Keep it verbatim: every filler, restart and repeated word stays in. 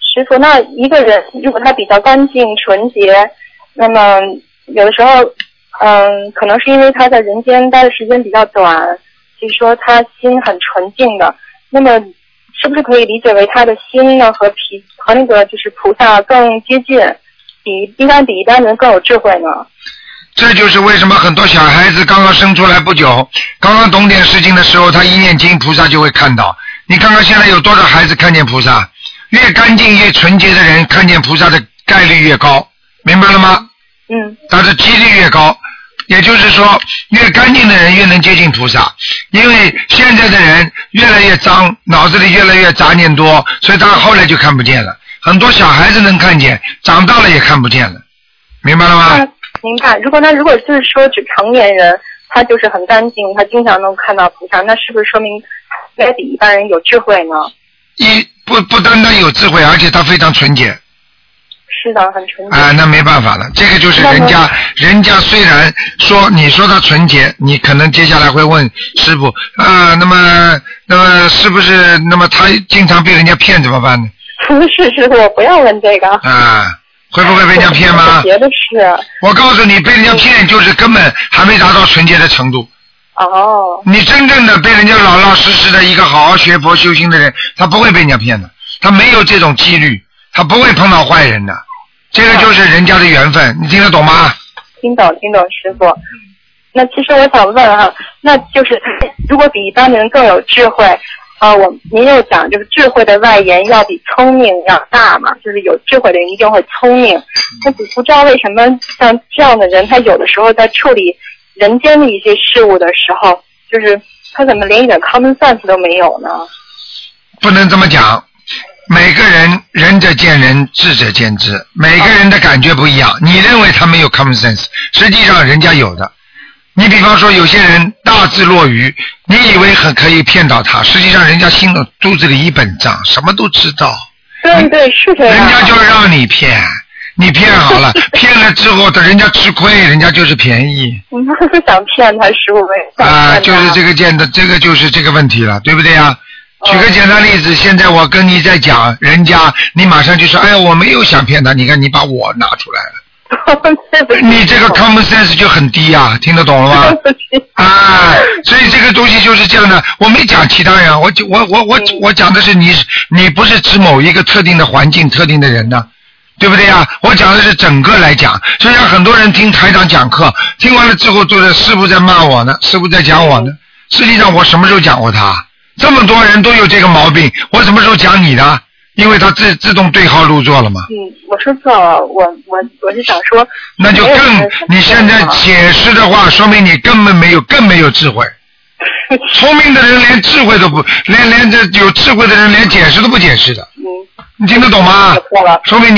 师傅，那一个人如果他比较干净纯洁，那么有的时候，嗯，可能是因为他在人间待的时间比较短，所以说他心很纯净的。那么，是不是可以理解为他的心呢和皮和那个就是菩萨更接近，比应该比一般人更有智慧呢？ 这就是为什么很多小孩子刚刚生出来不久，刚刚懂点事情的时候，他一念经，菩萨就会看到。你看看现在有多少孩子看见菩萨？越干净越纯洁的人，看见菩萨的概率越高，明白了吗？ 嗯。 他的几率越高，也就是说，越干净的人越能接近菩萨。因为现在的人越来越脏，脑子里越来越杂念多，所以他后来就看不见了。很多小孩子能看见，长大了也看不见了，明白了吗？ 嗯，明白。如果那如果就是说指成年人，他就是很干净，他经常能看到菩萨，那是不是说明应该比一般人有智慧呢？ 一不不单单有智慧，而且他非常纯洁。 是的，很纯洁。 啊，那没办法了，这个就是人家，人家虽然说你说他纯洁，你可能接下来会问师傅啊，那么那么是不是那么他经常被人家骗怎么办呢？ 不是师傅，不要问这个。 啊，会不会被人家骗吗？ 别的是。 我告诉你，被人家骗就是根本还没达到纯洁的程度。 哦。 你真正的被人家老老实实的一个好好学佛修心的人，他不会被人家骗的，他没有这种几率，他不会碰到坏人的。这个就是人家的缘分，你听得懂吗？ 听懂，听懂，师傅。那其实我想问哈，那就是如果比一般人更有智慧，啊、呃，我您又讲就是智慧的外延要比聪明要大嘛，就是有智慧的人一定会聪明。那不不知道为什么像这样的人，他有的时候在处理人间的一些事物的时候，就是他怎么连一点 common sense 都没有呢？ 不能这么讲。每个人仁者见仁，智者见智，每个人的感觉不一样。你认为他没有 common sense， 实际上人家有的。你比方说有些人大智若愚，你以为很可以骗到他，实际上人家心里肚子里一本账，什么都知道。 对对，是这样。 人家就让你骗，你骗好了，骗了之后的人家吃亏，人家就是便宜。 你要是想骗他，师傅啊，就是这个见的，这个就是这个问题了，对不对呀？举个简单例子，现在我跟你在讲人家，你马上就说，哎呀，我没有想骗他，你看你把我拿出来了，你这个 common sense 就很低啊，听得懂了吗？啊，所以这个东西就是这样的，我没讲其他人，我我我我我讲的是你，你不是指某一个特定的环境、特定的人呢，对不对呀？我讲的是整个来讲，就像很多人听台长讲课，听完了之后都是师父在骂我呢，师父在讲我呢，实际上我什么时候讲过他？这么多人都有这个毛病，我什么时候讲你的？因为他自自动对号入座了嘛。 嗯，我说错了，我我我是想说。 那就更，你现在解释的话，说明你根本没有，更没有智慧。聪明的人连智慧都不，连连这有智慧的人连解释都不解释的。嗯。你听得懂吗？说明你。